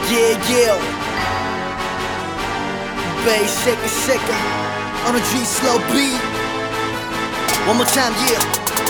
Yeah. Bass shaker on a G slow beat. One more time, yeah.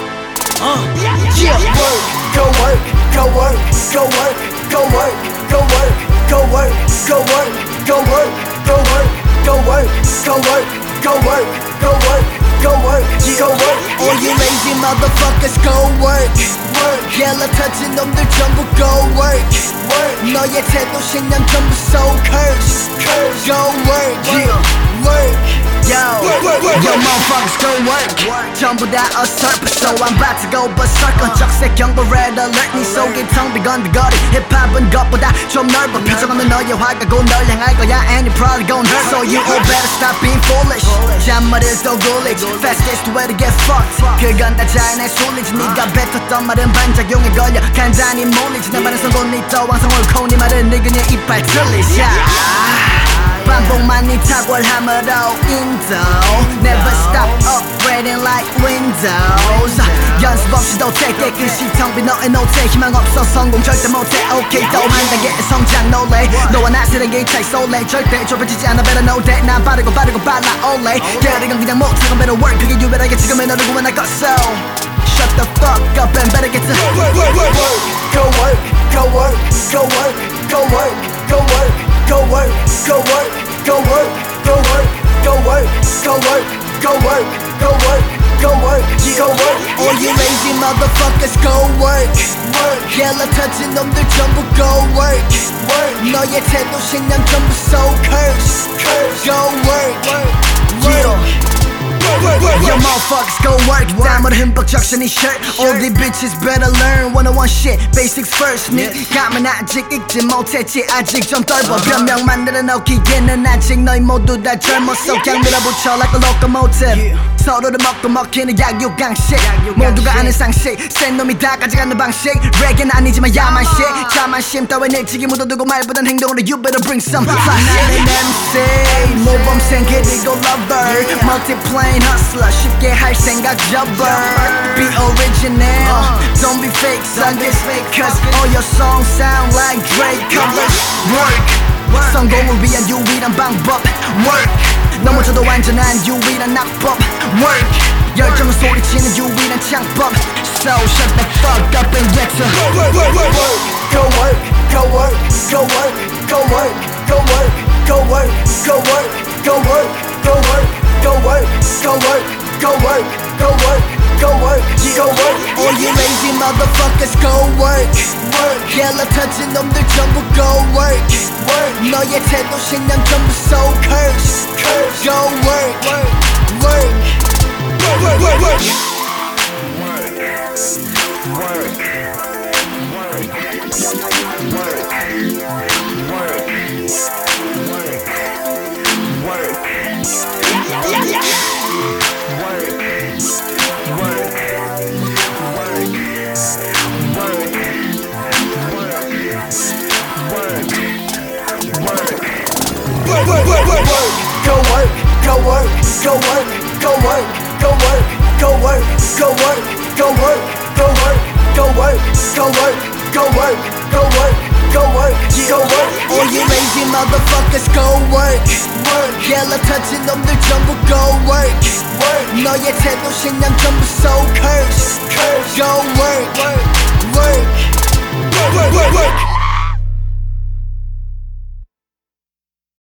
Work, go work, go work, go work, go work, go work, go work, go work, go work, go work, go work, go work, go work, go work, go work, go work. All you lazy motherfuckers, go work. Yellow touching 놈들 전부 go work. 너의 태도 신념 전부 so curse. Go work, work. Yo motherfuckers go work. 전부 다 usurper, so I'm about to go berserker. 적색 경보 red alert. 네 속이 텅 빈 건비거리. 힙합은 것보다 좀 넓어. 표정 없는 너의 화가고 널 향할 거야, and you probably gon' hurt. So you all better stop being foolish. 잔말을 또 굴리지. Fastest way to get fucked. 그건 다 자연의 소리지. 네가 뱉었던 말은 반작용에 걸려 간단히 몰리지. 내 말은 성공이 또 왕성 옳고 네 말은 늙은이 이빨 틀리지. 반복만 네 탁월함으로 인도 Never stop upgrading like Windows. 연습 없이도 돼 깨끗이 텅 빈 너의 노트에 희망 없어 성공 절대 못해. Okay 또 한 단계의 성장 no lay. 너와 나 쓰레기 차이 so late. 절대 좁혀지지 않아 better know that. 난 빠르고 빨라 only. 게으르건 그냥 못하건 better work. 그게 유별하게 지금의 너를 구원할 것 so shut the fuck up and better get to work. Go work, go work, go work, go work, go work, go work, go work, go work, go work, go work, go work, go work, go work, go work, go work. All you lazy motherfuckers go work. Yellow touching 놈들 전부 go work. 너의 태도 신념 전부 so curse. Go work. Yo motherfuckers go work. 땀으로 흠뻑 적셔 네 shirt. All these bitches better learn 101 shit. Basics first. 네 감은 아직 읽지 못했지. 아직 좀 떨버. 변명 만들어 놓기에는 아직 너희 모두 다 젊었어. 그냥 밀어붙여 like a locomotive. 서로를 먹고 먹히는 약육강식. 모두가 아는 상식. 센 놈이 다 가져가는 방식. reggae는 아니지만 야만식. 자만심 따윈 일찍이 묻어두고 말보단 행동으로 you better bring some fire. 나는 MC 모범생 그리고 lover. multiplane hustler 쉽게 할 생각 접어. Be original, don't be fake son this. Cause all your songs sound like Drake covers. Work, 성공을 위한 유일한 방법. Work, 넘어져도 완전한 유일한 낙법. Work, 열정을 소리치는 유일한 창법. So shut the fuck up and get to work. Go work, go work, go work, go work, go work, go work, go work, go work, go work, go work, go work, go work, go work, go work, go work. All you lazy motherfuckers go work. Yellow touching 놈들 전부 go work. 너의 태도 신념 전부 so curse. Go work, work. Go work, go work, go work, go work, go work, go work, go work, go work, go work, go work, go work, go work, go work, go work, go work. All you lazy motherfuckers go work. Yellow touching 놈들 전부 go work. 너의 태도 신념 전부 so curse. Go work, work.